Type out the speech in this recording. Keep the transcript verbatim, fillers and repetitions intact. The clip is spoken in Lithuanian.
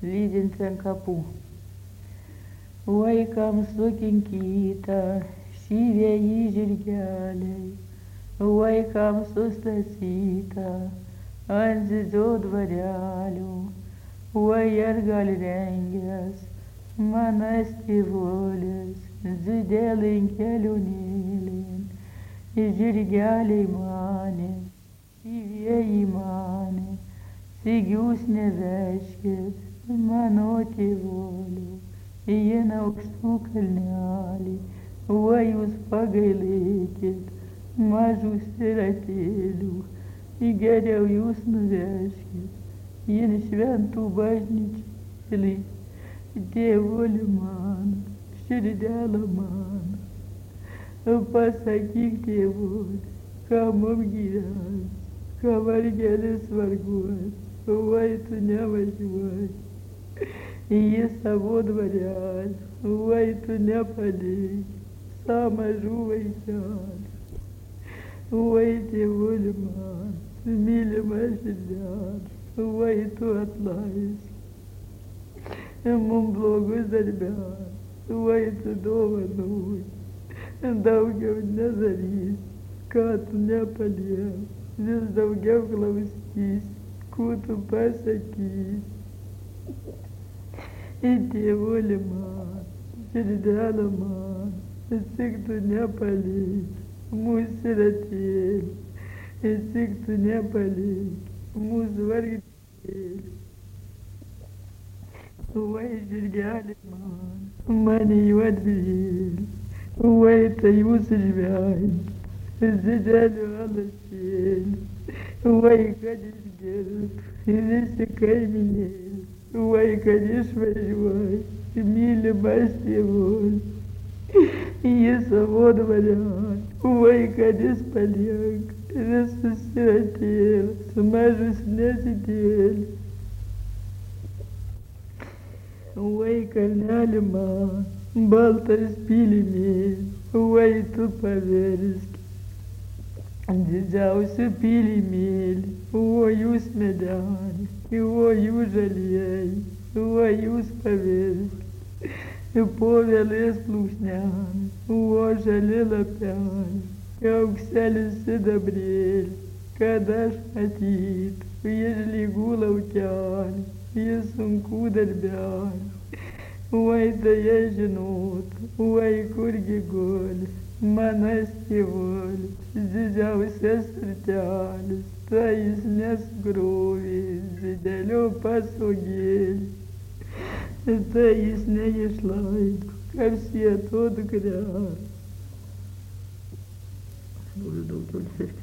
lydinti ant kapų. Vaikams sukinkyta, šyvieji žirgeliai, vaikams sustasyta ant zizo dvarelių. Oi, ar gal rengęs manas tėvulis, zidėlin kelionėlin, žirgeliai mane, šyvieji mane, sigius neveškit, mano tėvuliu, jin aukštų kalnelį. Oi, jūs pagailėkit, mažų siratėlių, geriau jūs nuveškit, jin šventų bažnyčėlį. Tėvuli mano, širdelė mano, pasakyk tėvuli, ką mum gyvens, ką vargelis varguos, oi tu nevažiuoji į savo dvarelį, oi tu nepalik savo mažų vaikelių. Oi tėvuli man, mylimas širdelė, oi tu atleisk mum blogus darbelius, oi tu dovanuoji, daugiau nedarys, ką tu nepaliek, vis daugiau klausys, ko tu pasakysi. Tėvuli man, širdelė man, tik tu nepalik mūsų siratėlį, tik tu nepalik mūsų vargšėlį. Oi, žirgeli man, mane juodvėlį, oi, tai jūsų žvejai, zidelių alašėlį, oi, kad išgirtų visi kaiminėlį, oi, kad išvažiuoja, mylimas tėvulis, į savo dvarelį, oi, kad jis paliek visus siratėlius, mažus nesitėlius. Oi, kalneli man, baltas pylimėlis, oi, tu paversk didžiausių pylimėlį, o jūs medeliai, o jūs žalieji, o jūs paversk po vėlės plūsnelį, o žali lapeliai, aukselis sidabrėlis, kad aš matytų iš lygų laukelį, į sunkų darbelį. Oi, tai jei žinotų, oi, kurgi guli manas tėvulis, didžiausias turtelis, tai jis nesugrovė didelio pasogėlį, tai jis neišlaiko, kaip sieto dukrelė. Daugiau